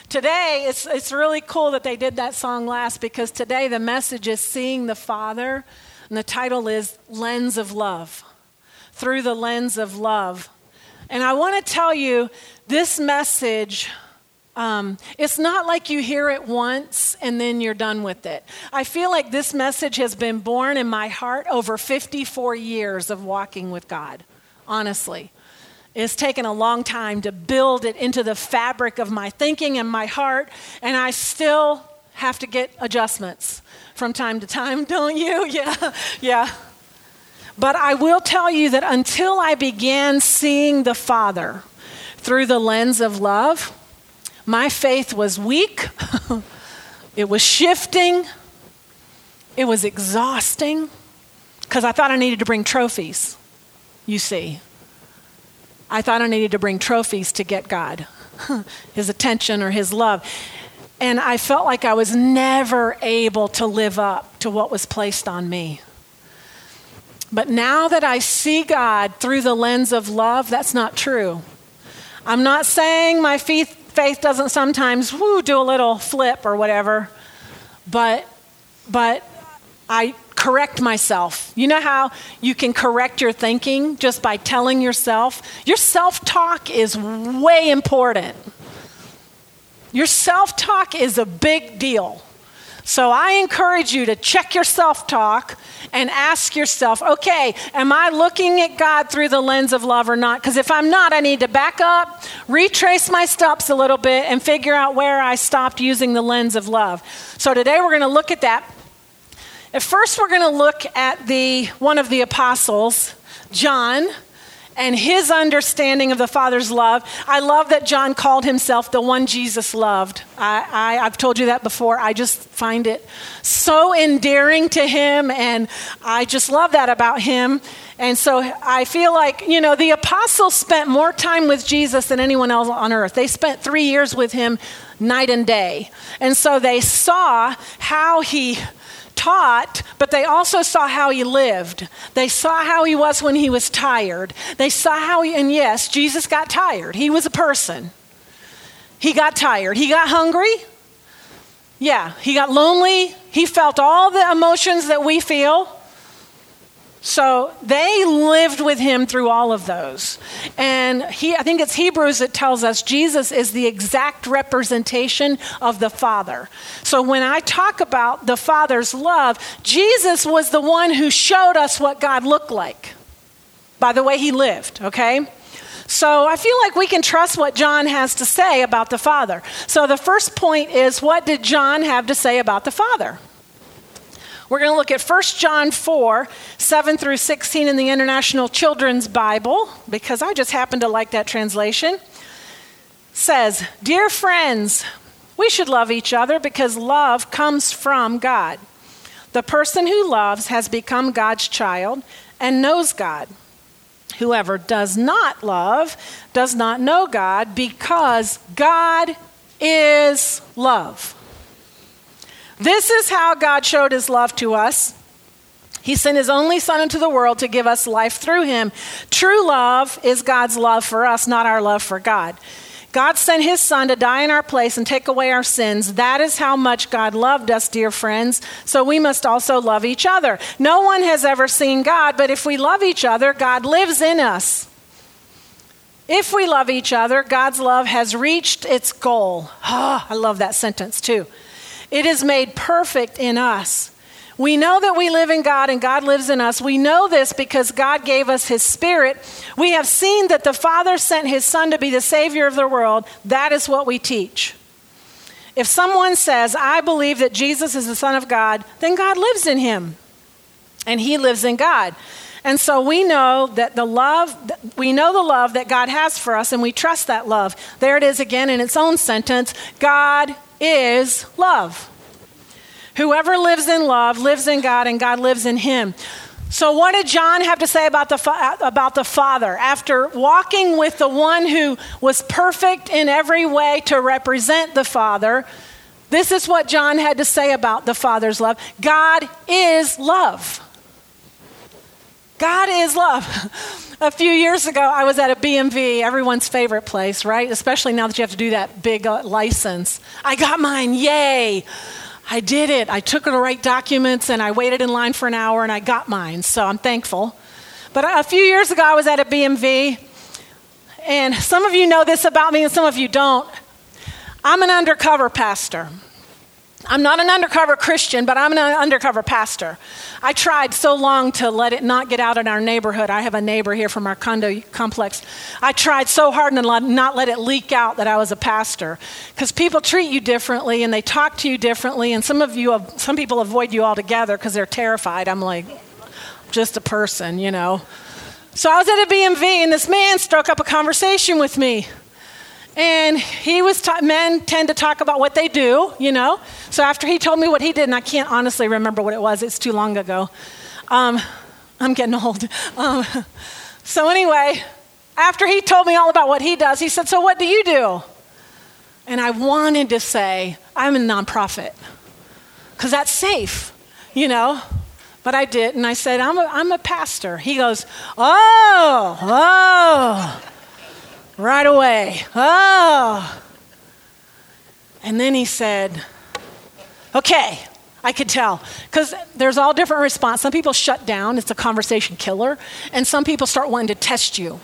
Today, it's really cool that they did that song last, because today the message is Seeing the Father, and the title is Lens of Love, Through the Lens of Love. And I want to tell you, this message, it's not like you hear it once and then you're done with it. I feel like this message has been born in my heart over 54 years of walking with God, honestly. It's taken a long time to build it into the fabric of my thinking and my heart, and I still have to get adjustments from time to time, don't you? Yeah. But I will tell you that until I began seeing the Father through the lens of love, my faith was weak. It was shifting. It was exhausting, because I thought I needed to bring trophies, you see. I thought I needed to bring trophies to get God, his attention or his love. And I felt like I was never able to live up to what was placed on me. But now that I see God through the lens of love, that's not true. I'm not saying my faith doesn't sometimes do a little flip or whatever, but I correct myself. You know how you can correct your thinking just by telling yourself? Your self-talk is way important. Your self-talk is a big deal. So I encourage you to check your self-talk and ask yourself, okay, am I looking at God through the lens of love or not? Because if I'm not, I need to back up, retrace my steps a little bit, and figure out where I stopped using the lens of love. So today we're going to look at that. At first, we're going to look at one of the apostles, John, and his understanding of the Father's love. I love that John called himself the one Jesus loved. I've told you that before. I just find it so endearing to him, and I just love that about him. And so I feel like, the apostles spent more time with Jesus than anyone else on earth. They spent 3 years with him night and day. And so they saw how he taught, but they also saw how he lived. They saw how he was when he was tired. They saw and yes, Jesus got tired. He was a person. He got tired. He got hungry. Yeah, he got lonely. He felt all the emotions that we feel. So they lived with him through all of those. And I think it's Hebrews that tells us Jesus is the exact representation of the Father. So when I talk about the Father's love, Jesus was the one who showed us what God looked like by the way he lived, okay? So I feel like we can trust what John has to say about the Father. So the first point is, what did John have to say about the Father? We're going to look at 1 John 4, 7 through 16 in the International Children's Bible, because I just happen to like that translation. It says, "Dear friends, we should love each other because love comes from God. The person who loves has become God's child and knows God. Whoever does not love does not know God, because God is love. This is how God showed his love to us. He sent his only Son into the world to give us life through him. True love is God's love for us, not our love for God. God sent his Son to die in our place and take away our sins. That is how much God loved us, dear friends. So we must also love each other. No one has ever seen God, but if we love each other, God lives in us. If we love each other, God's love has reached its goal." I love that sentence too. "It is made perfect in us. We know that we live in God and God lives in us. We know this because God gave us his Spirit. We have seen that the Father sent his Son to be the Savior of the world. That is what we teach. If someone says, 'I believe that Jesus is the Son of God,' then God lives in him and he lives in God. And so we know the love that God has for us, and we trust that love." There it is again in its own sentence. God is love. Whoever lives in love lives in God, and God lives in him. So what did John have to say about the Father? After walking with the one who was perfect in every way to represent the Father, this is what John had to say about the Father's love. God is love. God is love. A few years ago, I was at a BMV, everyone's favorite place, right? Especially now that you have to do that big license. I got mine, yay. I did it. I took the right documents and I waited in line for an hour and I got mine, so I'm thankful. But a few years ago, I was at a BMV, and some of you know this about me and some of you don't. I'm an undercover pastor. I'm not an undercover Christian, but I'm an undercover pastor. I tried so long to let it not get out in our neighborhood. I have a neighbor here from our condo complex. I tried so hard to not let it leak out that I was a pastor, because people treat you differently and they talk to you differently, and some people avoid you altogether because they're terrified. I'm like, just a person, you know. So I was at a BMV, and this man struck up a conversation with me. And men tend to talk about what they do, you know. So after he told me what he did, and I can't honestly remember what it was, it's too long ago. I'm getting old. So anyway, after he told me all about what he does, he said, so what do you do? And I wanted to say, I'm a nonprofit, because that's safe, you know. But I didn't. I said, I'm a pastor. He goes, oh. Right away. Oh. And then he said, okay, I could tell. Because there's all different response. Some people shut down. It's a conversation killer. And some people start wanting to test you.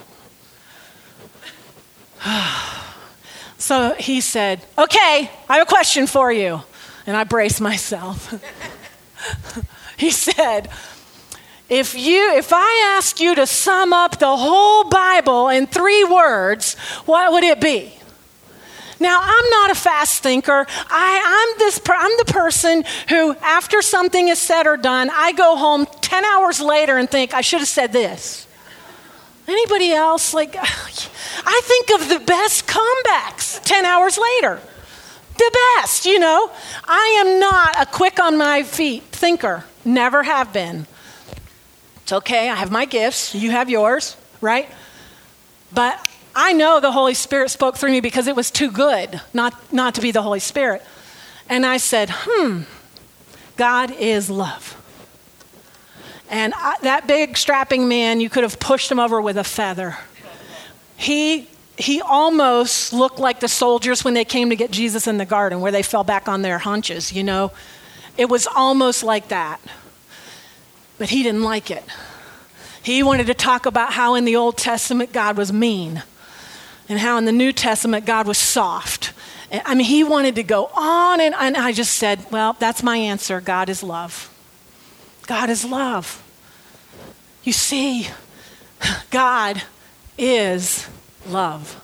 So he said, okay, I have a question for you. And I braced myself. He said, If I ask you to sum up the whole Bible in 3 words, what would it be? Now, I'm not a fast thinker. I'm the person who, after something is said or done, I go home 10 hours later and think, I should have said this. Anybody else? Like, I think of the best comebacks 10 hours later. The best, you know. I am not a quick on my feet thinker. Never have been. It's okay, I have my gifts, you have yours, right? But I know the Holy Spirit spoke through me because it was too good not to be the Holy Spirit. And I said, God is love. And that big strapping man, you could have pushed him over with a feather. He almost looked like the soldiers when they came to get Jesus in the garden, where they fell back on their haunches, you know? It was almost like that. But he didn't like it. He wanted to talk about how in the Old Testament God was mean and how in the New Testament God was soft. I mean, he wanted to go on, and I just said, well, that's my answer. God is love. God is love. You see, God is love.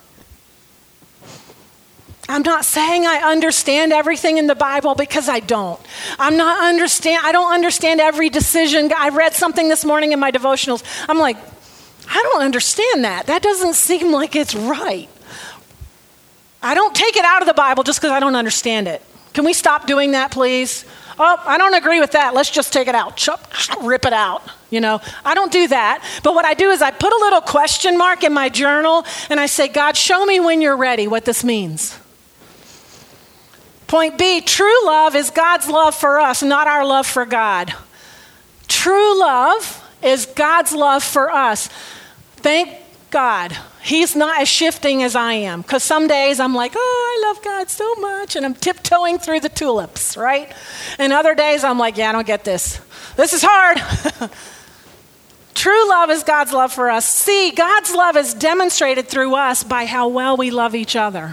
I'm not saying I understand everything in the Bible, because I don't. I don't understand every decision. I read something this morning in my devotionals. I'm like, I don't understand that. That doesn't seem like it's right. I don't take it out of the Bible just because I don't understand it. Can we stop doing that, please? Oh, I don't agree with that. Let's just take it out. Rip it out. You know, I don't do that. But what I do is I put a little question mark in my journal and I say, God, show me when you're ready what this means. Point B, true love is God's love for us, not our love for God. True love is God's love for us. Thank God. He's not as shifting as I am. Because some days I'm like, oh, I love God so much. And I'm tiptoeing through the tulips, right? And other days I'm like, yeah, I don't get this. This is hard. True love is God's love for us. See, God's love is demonstrated through us by how well we love each other.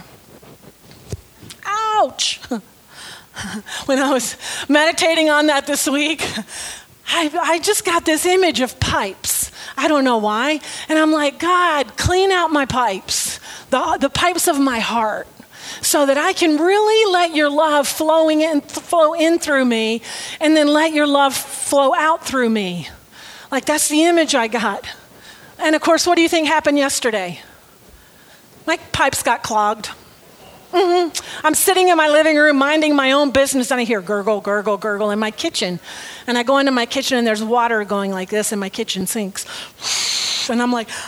Ouch. When I was meditating on that this week, I just got this image of pipes. I don't know why. And I'm like, God, clean out my pipes, the pipes of my heart, so that I can really let your love flow in through me, and then let your love flow out through me. Like, that's the image I got. And of course, what do you think happened yesterday? My pipes got clogged. I'm sitting in my living room minding my own business, and I hear gurgle, gurgle, gurgle in my kitchen. And I go into my kitchen, and there's water going like this in my kitchen sinks. And I'm like,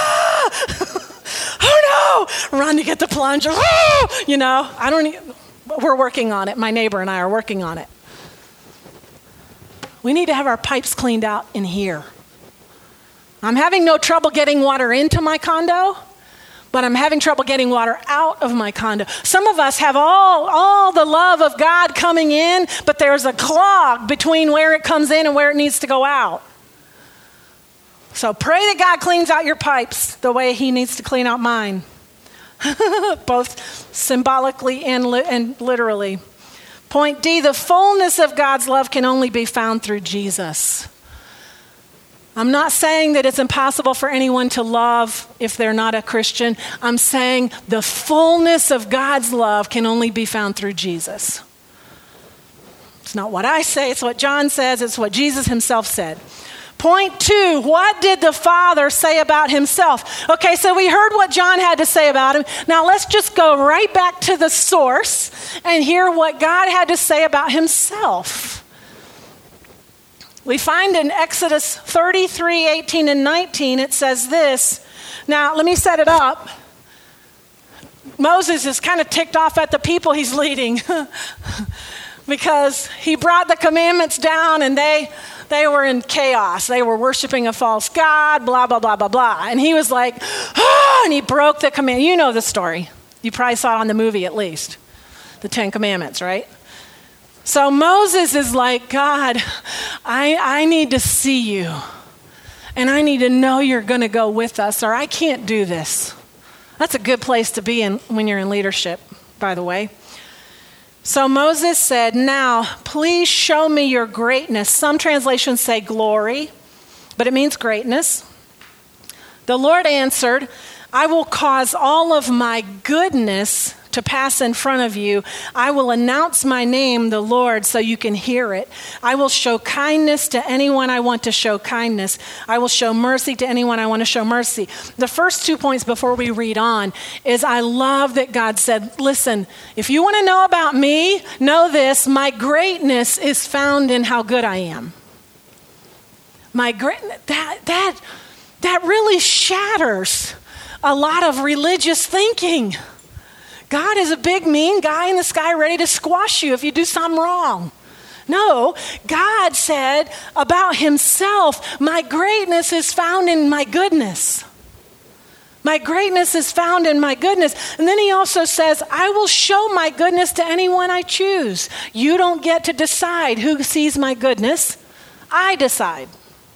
oh no, run to get the plunger. Oh! You know, we're working on it. My neighbor and I are working on it. We need to have our pipes cleaned out in here. I'm having no trouble getting water into my condo, but I'm having trouble getting water out of my condo. Some of us have all the love of God coming in, but there's a clog between where it comes in and where it needs to go out. So pray that God cleans out your pipes the way he needs to clean out mine, both symbolically and literally. Point D, the fullness of God's love can only be found through Jesus. I'm not saying that it's impossible for anyone to love if they're not a Christian. I'm saying the fullness of God's love can only be found through Jesus. It's not what I say, it's what John says, it's what Jesus himself said. Point 2, what did the Father say about himself? Okay, so we heard what John had to say about him. Now let's just go right back to the source and hear what God had to say about himself. We find in Exodus 33, 18, and 19, it says this. Now, let me set it up. Moses is kind of ticked off at the people he's leading because he brought the commandments down and they were in chaos. They were worshiping a false god, blah, blah, blah, blah, blah. And he was like, and he broke the command. You know the story. You probably saw it on the movie at least, the 10 Commandments, right? So Moses is like, God, I need to see you. And I need to know you're going to go with us or I can't do this. That's a good place to be in when you're in leadership, by the way. So Moses said, now, please show me your greatness. Some translations say glory, but it means greatness. The Lord answered, I will cause all of my goodness to pass in front of you. I will announce my name, the Lord, so you can hear it. I will show kindness to anyone I want to show kindness. I will show mercy to anyone I want to show mercy. The first 2 points before we read on is I love that God said, listen, if you want to know about me, know this, my greatness is found in how good I am. That really shatters a lot of religious thinking. God is a big, mean guy in the sky ready to squash you if you do something wrong. No, God said about himself, my greatness is found in my goodness. My greatness is found in my goodness. And then he also says, I will show my goodness to anyone I choose. You don't get to decide who sees my goodness. I decide.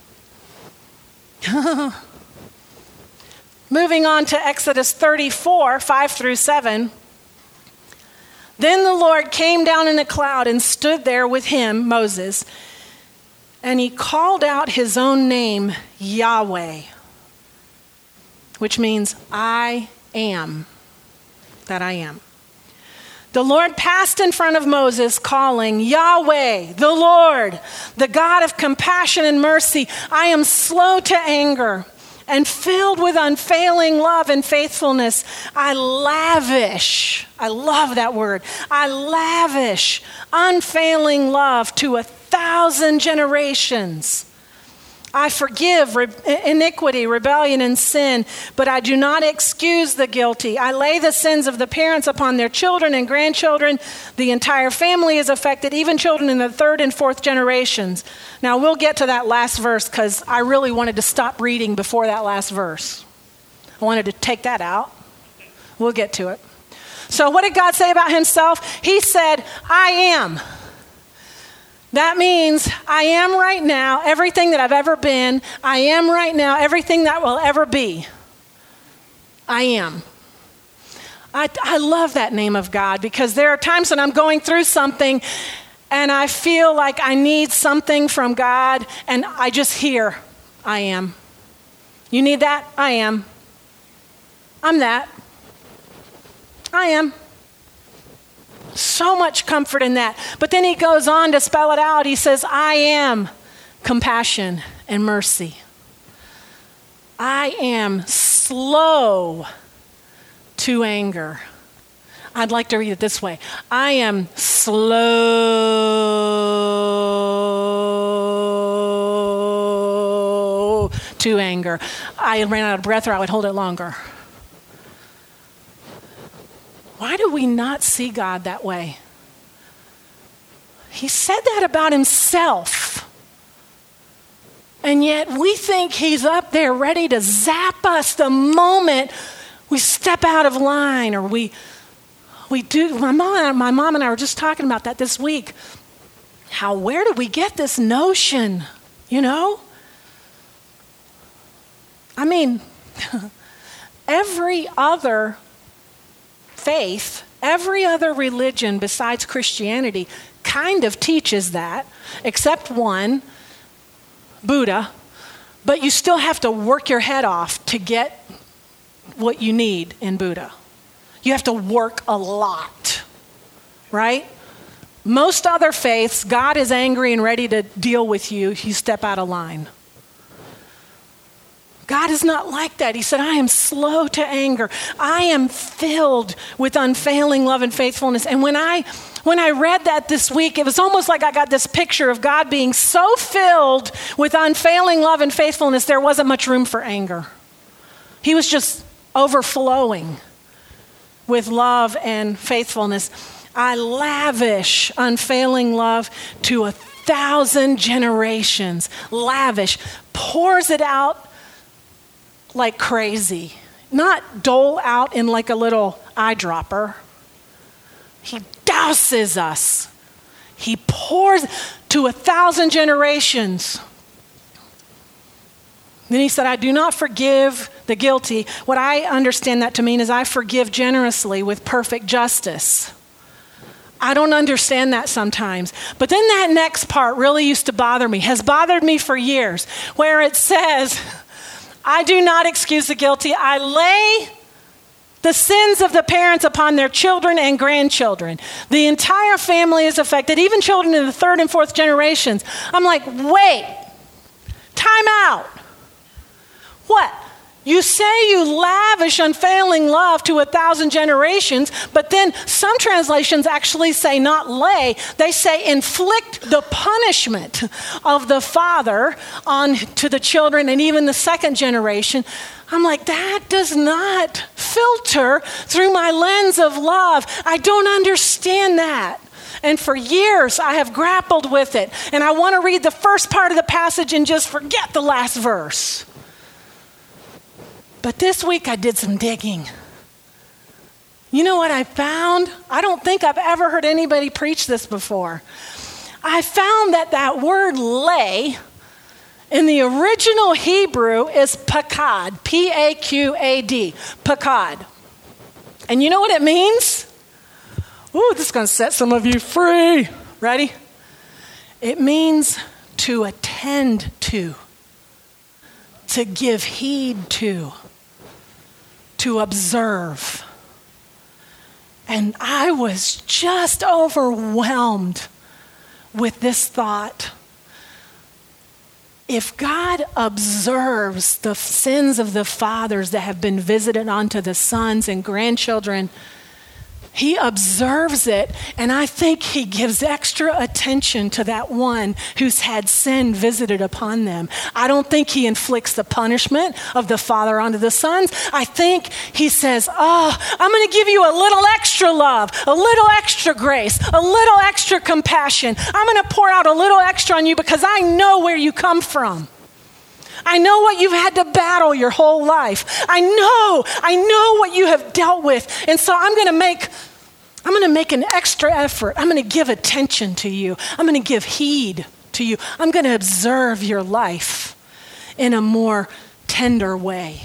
Moving on to Exodus 34, 5 through 7. Then the Lord came down in a cloud and stood there with him, Moses, and he called out his own name, Yahweh, which means I am, that I am. The Lord passed in front of Moses, calling, Yahweh, the Lord, the God of compassion and mercy. I am slow to anger and filled with unfailing love and faithfulness. I love that word. I lavish unfailing love to 1,000 generations. I forgive iniquity, rebellion, and sin, but I do not excuse the guilty. I lay the sins of the parents upon their children and grandchildren. The entire family is affected, even children in the 3rd and 4th generations. Now, we'll get to that last verse because I really wanted to stop reading before that last verse. I wanted to take that out. We'll get to it. So what did God say about himself? He said, I am. That means I am right now everything that I've ever been. I am right now everything that will ever be. I am. I love that name of God because there are times when I'm going through something and I feel like I need something from God and I just hear, I am. You need that? I am. I'm that. I am. So much comfort in that. But then he goes on to spell it out. He says, I am compassion and mercy. I am slow to anger. I'd like to read it this way. I am slow to anger. I ran out of breath or I would hold it longer. Why do we not see God that way? He said that about himself. And yet we think he's up there ready to zap us the moment we step out of line, or we do. My mom and I were just talking about that this week. Where did we get this notion, I mean, every other faith, every other religion besides Christianity kind of teaches that, except one, Buddha, but you still have to work your head off to get what you need in Buddha. You have to work a lot, right? Most other faiths, God is angry and ready to deal with you. You step out of line. God is not like that. He said, I am slow to anger. I am filled with unfailing love and faithfulness. And when I read that this week, it was almost like I got this picture of God being so filled with unfailing love and faithfulness, there wasn't much room for anger. He was just overflowing with love and faithfulness. I lavish unfailing love to 1,000 generations. Lavish. Pours it out like crazy. Not dole out in like a little eyedropper. He douses us. He pours to 1,000 generations. Then he said, I do not forgive the guilty. What I understand that to mean is I forgive generously with perfect justice. I don't understand that sometimes. But then that next part really used to bother me, has bothered me for years, where it says, I do not excuse the guilty. I lay the sins of the parents upon their children and grandchildren. The entire family is affected, even children in the third and fourth generations. I'm like, wait, time out. What? You say you lavish unfailing love to 1,000 generations, but then some translations actually say not lay. They say inflict the punishment of the father on to the children and even the second generation. I'm like, that does not filter through my lens of love. I don't understand that. And for years, I have grappled with it. And I want to read the first part of the passage and just forget the last verse. But this week I did some digging. You know what I found? I don't think I've ever heard anybody preach this before. I found that word lay in the original Hebrew is pakad, P-A-Q-A-D, pakad. And you know what it means? Ooh, this is going to set some of you free. Ready? It means to attend to give heed to observe. And I was just overwhelmed with this thought. If God observes the sins of the fathers that have been visited onto the sons and grandchildren, he observes it, and I think he gives extra attention to that one who's had sin visited upon them. I don't think he inflicts the punishment of the father onto the sons. I think he says, I'm going to give you a little extra love, a little extra grace, a little extra compassion. I'm going to pour out a little extra on you because I know where you come from. I know what you've had to battle your whole life. I know what you have dealt with. And so I'm going to make an extra effort. I'm going to give attention to you. I'm going to give heed to you. I'm going to observe your life in a more tender way.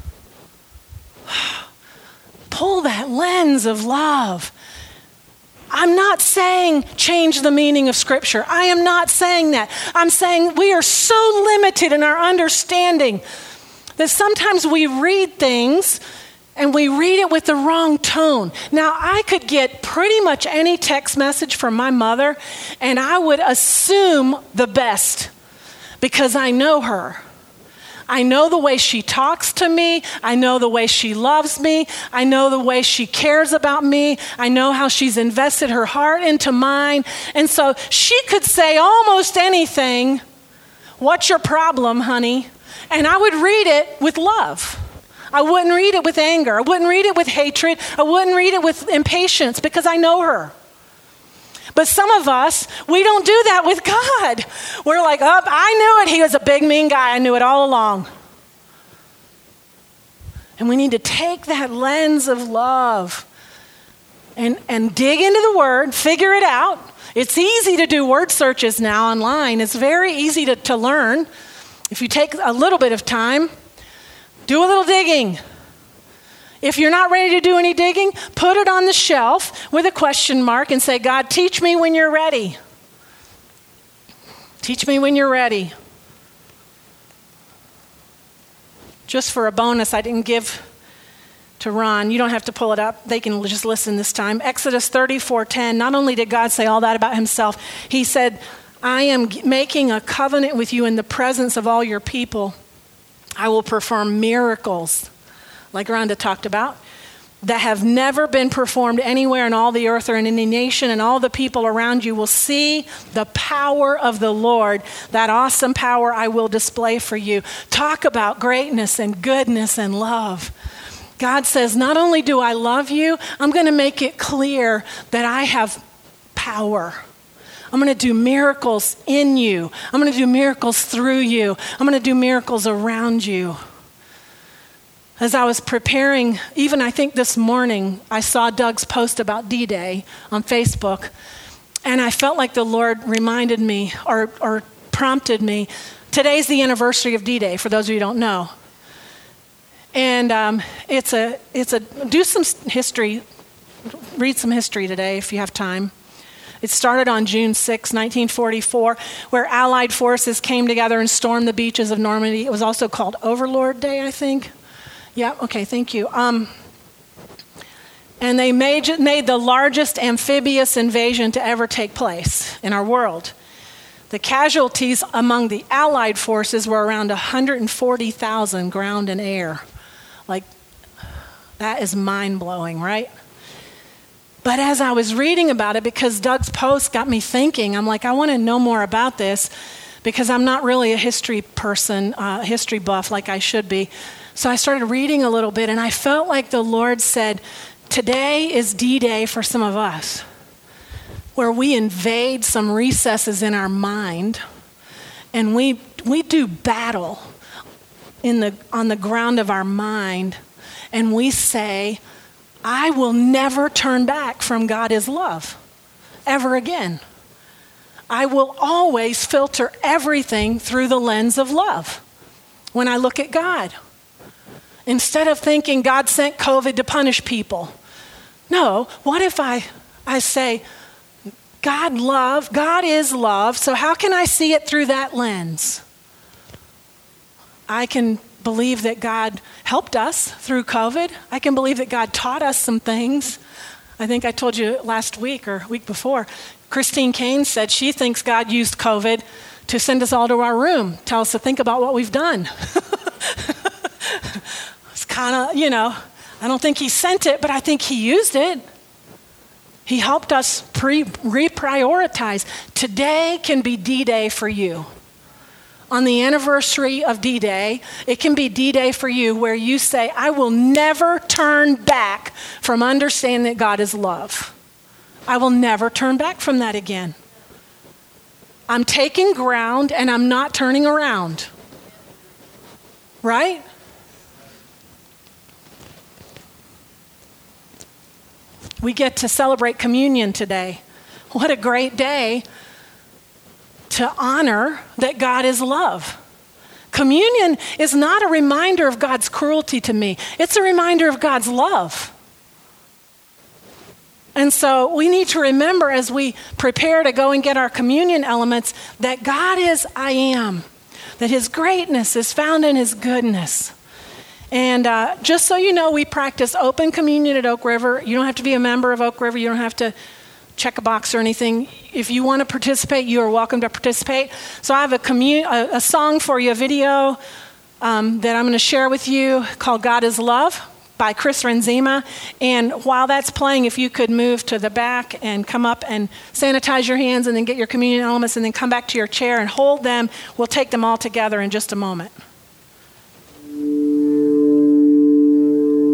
Pull that lens of love. I'm not saying change the meaning of Scripture. I am not saying that. I'm saying we are so limited in our understanding that sometimes we read things and we read it with the wrong tone. Now, I could get pretty much any text message from my mother, and I would assume the best because I know her. I know the way she talks to me. I know the way she loves me. I know the way she cares about me. I know how she's invested her heart into mine. And so she could say almost anything. What's your problem, honey? And I would read it with love. I wouldn't read it with anger. I wouldn't read it with hatred. I wouldn't read it with impatience because I know her. But some of us, we don't do that with God. We're like, oh, I knew it. He was a big, mean guy. I knew it all along. And we need to take that lens of love and dig into the Word, figure it out. It's easy to do word searches now online. It's very easy to learn. If you take a little bit of time, do a little digging. If you're not ready to do any digging, put it on the shelf with a question mark and say, God, teach me when you're ready. Teach me when you're ready. Just for a bonus, I didn't give to Ron. You don't have to pull it up. They can just listen this time. Exodus 34:10. Not only did God say all that about himself, he said, I am making a covenant with you in the presence of all your people. I will perform miracles, like Rhonda talked about, that have never been performed anywhere in all the earth or in any nation, and all the people around you will see the power of the Lord. That awesome power I will display for you. Talk about greatness and goodness and love. God says, not only do I love you, I'm going to make it clear that I have power. I'm going to do miracles in you. I'm going to do miracles through you. I'm going to do miracles around you. As I was preparing, even I think this morning, I saw Doug's post about D-Day on Facebook, and I felt like the Lord reminded me or prompted me. Today's the anniversary of D-Day, for those of you who don't know. And do some history, read some history today if you have time. It started on June 6, 1944, where Allied forces came together and stormed the beaches of Normandy. It was also called Overlord Day, I think. Yeah, okay, thank you. And they made the largest amphibious invasion to ever take place in our world. The casualties among the Allied forces were around 140,000 ground and air. Like, that is mind-blowing, right? But as I was reading about it, because Doug's post got me thinking, I'm like, I want to know more about this because I'm not really a history person, history buff like I should be. So I started reading a little bit, and I felt like the Lord said, today is D-Day for some of us, where we invade some recesses in our mind, and we do battle on the ground of our mind, and we say, I will never turn back from God is love, ever again. I will always filter everything through the lens of love when I look at God. Instead of thinking God sent COVID to punish people. No, what if I say, God is love, so how can I see it through that lens? I can believe that God helped us through COVID. I can believe that God taught us some things. I think I told you last week or week before, Christine Kane said she thinks God used COVID to send us all to our room, tell us to think about what we've done. It's kind of, I don't think he sent it, but I think he used it. He helped us reprioritize. Today can be D-Day for you. On the anniversary of D-Day, it can be D-Day for you where you say, I will never turn back from understanding that God is love. I will never turn back from that again. I'm taking ground and I'm not turning around. Right? We get to celebrate communion today. What a great day to honor that God is love. Communion is not a reminder of God's cruelty to me. It's a reminder of God's love. And so we need to remember as we prepare to go and get our communion elements that God is I am, that his greatness is found in his goodness. And just so you know, we practice open communion at Oak River. You don't have to be a member of Oak River. You don't have to check a box or anything. If you want to participate, you are welcome to participate. So I have a song for you, a video that I'm going to share with you called God is Love by Chris Renzema. And while that's playing, if you could move to the back and come up and sanitize your hands and then get your communion elements and then come back to your chair and hold them. We'll take them all together in just a moment.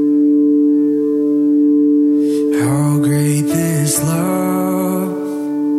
How great this love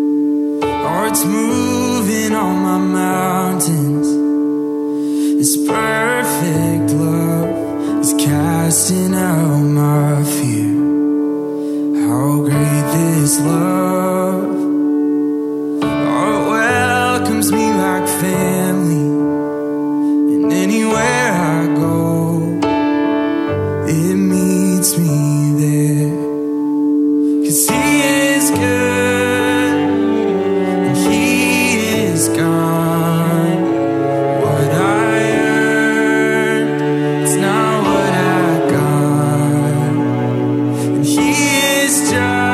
it's moving on my mountains. This perfect love is casting out my fear. How great this love, oh, it welcomes me like family. And anywhere I go, it meets me there. 'Cause he is good and he is kind. What I earned, it's not what I got. And he is just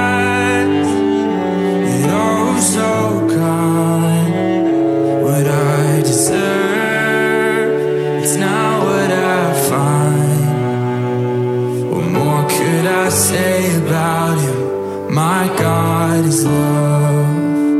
and oh so kind. What I deserve, it's not what I find. What more could I say about him? My God is love.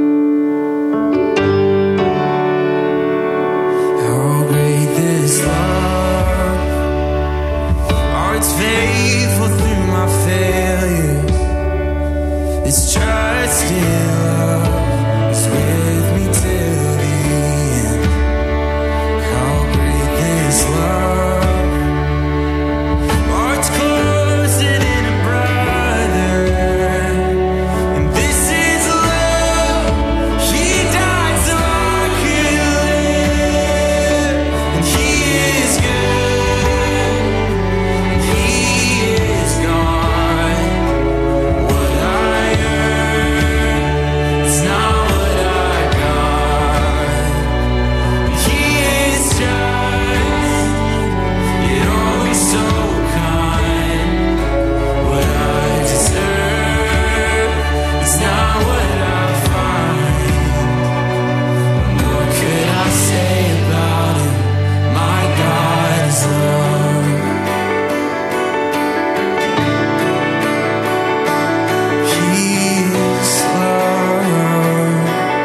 How great this love. Oh, it's faithful through my failures. It's trusted love is with me till the end. How great this love. Oh, it's closer than a brother. And this is love. He died so I could live. And he is good. And he is God. What I earned, it's not what I got. He is just, yet always so kind. What I deserve, it's not what I find. What could I say about him? My God is love. He is love.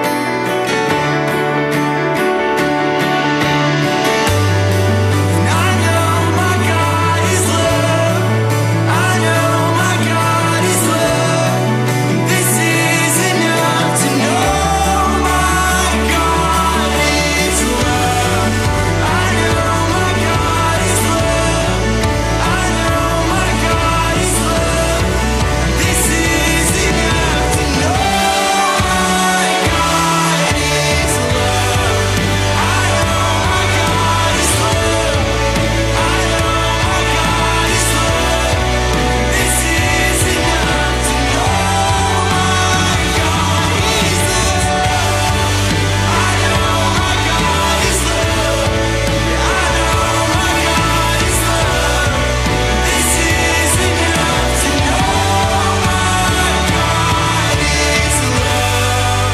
And I know my God is love. I know my God is love. This is enough to know my God is love. I know my God is love. I know my God is love. This is enough to know my God is love. I know my God is love. I know my God is love. This is enough to know my God is love. I know my God is love. I know my God is love. This is enough to know my God is love.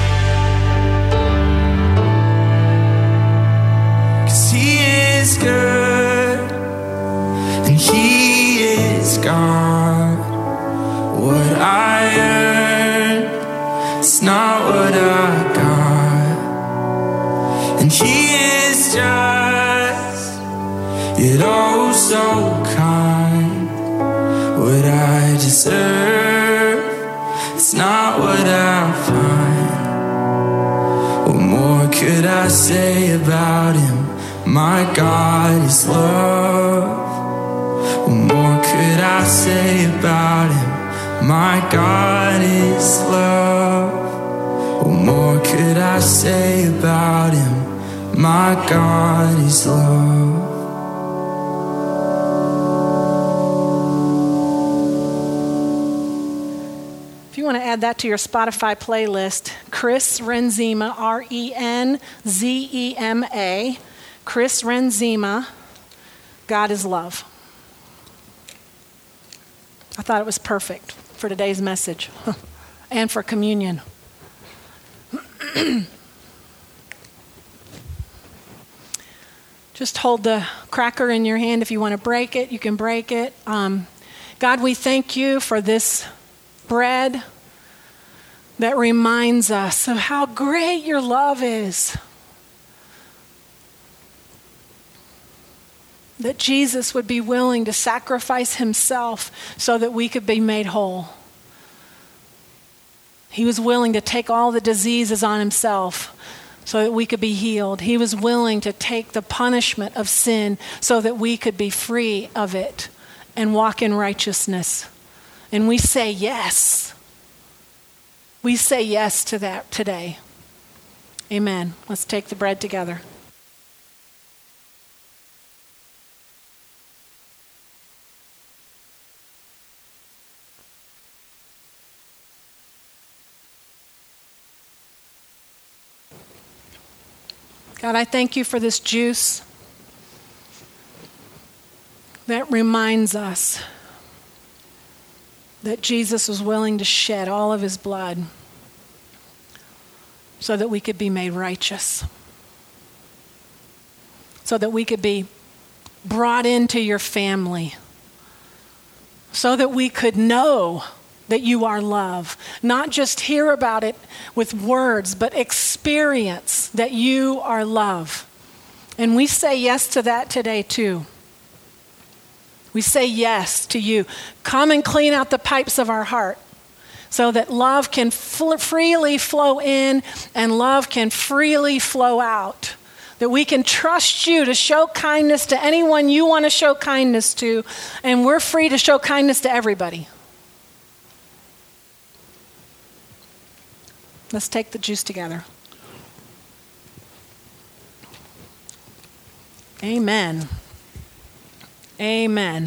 'Cause he is good and he is God. What I earned, it's not what I got. And he is just, yet oh so kind. What I deserve, it's not what I find. What more could I say about him? My God is love. What more could I say about him? My God is love. What more could I say about him? My God is love. If you want to add that to your Spotify playlist, Chris Renzema, Renzema, Chris Renzema, God is love. I thought it was perfect for today's message and for communion. Just hold the cracker in your hand. If you want to break it, you can break it. God, we thank you for this bread that reminds us of how great your love is. That Jesus would be willing to sacrifice himself so that we could be made whole. He was willing to take all the diseases on himself so that we could be healed. He was willing to take the punishment of sin so that we could be free of it and walk in righteousness. And we say yes. We say yes to that today. Amen. Let's take the bread together. God, I thank you for this juice that reminds us that Jesus was willing to shed all of his blood so that we could be made righteous, so that we could be brought into your family, so that we could know that you are love. Not just hear about it with words, but experience that you are love. And we say yes to that today too. We say yes to you. Come and clean out the pipes of our heart so that love can freely flow in and love can freely flow out. That we can trust you to show kindness to anyone you want to show kindness to, and we're free to show kindness to everybody. Let's take the juice together. Amen. Amen.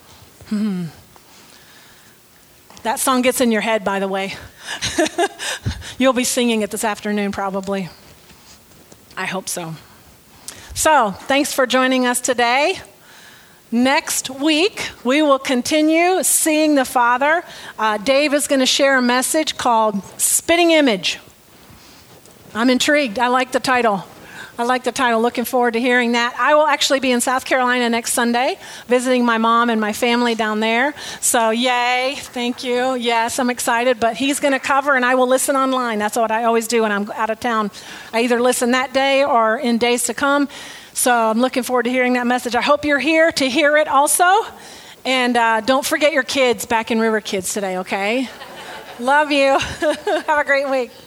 That song gets in your head, by the way. You'll be singing it this afternoon, probably. I hope so. So, thanks for joining us today. Next week, we will continue seeing the Father. Dave is going to share a message called Spitting Image. I'm intrigued. I like the title. Looking forward to hearing that. I will actually be in South Carolina next Sunday, visiting my mom and my family down there. So yay, thank you. Yes, I'm excited, but he's going to cover and I will listen online. That's what I always do when I'm out of town. I either listen that day or in days to come. So I'm looking forward to hearing that message. I hope you're here to hear it also. And don't forget your kids back in River Kids today, okay? Love you. Have a great week.